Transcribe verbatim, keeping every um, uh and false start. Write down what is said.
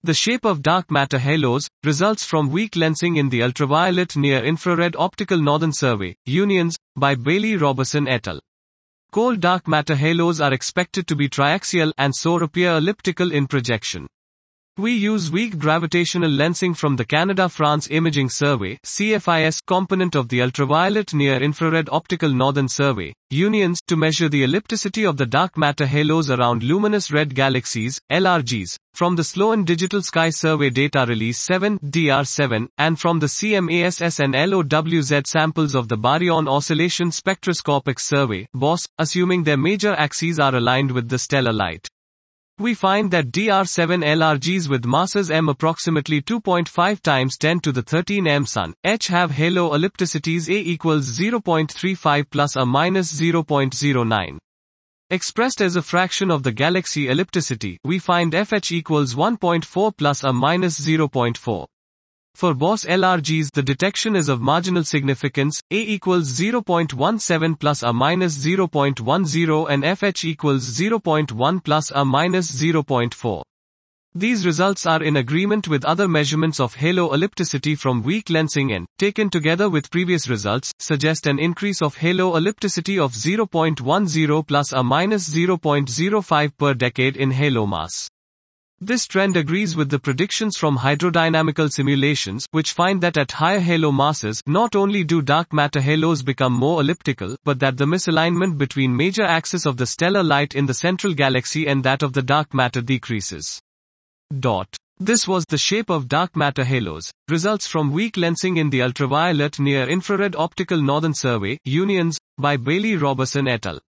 The shape of dark matter halos results from weak lensing in the ultraviolet near-infrared optical northern survey, UNIONS, by Bailey-Roberson et al. Cold dark matter halos are expected to be triaxial and so appear elliptical in projection. We use weak gravitational lensing from the Canada-France Imaging Survey (C F I S) component of the ultraviolet near-infrared optical northern survey, UNIONS, to measure the ellipticity of the dark matter halos around luminous red galaxies, L R Gs, from the Sloan Digital Sky Survey Data Release seven D R seven, and from the CMASS and L O W Z samples of the Baryon Oscillation Spectroscopic Survey (B O S), assuming their major axes are aligned with the stellar light. We find that D R seven L R Gs with masses m approximately two point five times ten to the thirteen m Sun, H have halo ellipticities A equals zero point three five plus or minus zero point zero nine. Expressed as a fraction of the galaxy ellipticity, we find F H equals one point four plus or minus zero point four. For B O S L R Gs, the detection is of marginal significance, A equals zero point one seven plus or minus zero point one zero and F H equals zero point one plus or minus zero point four. These results are in agreement with other measurements of halo ellipticity from weak lensing and, taken together with previous results, suggest an increase of halo ellipticity of zero point one zero plus or minus zero point zero five per decade in halo mass. This trend agrees with the predictions from hydrodynamical simulations, which find that at higher halo masses, not only do dark matter halos become more elliptical, but that the misalignment between major axes of the stellar light in the central galaxy and that of the dark matter decreases. Dot. This was the shape of dark matter halos, results from weak lensing in the ultraviolet near-infrared optical northern survey, UNIONS, by Bailey-Roberson et al.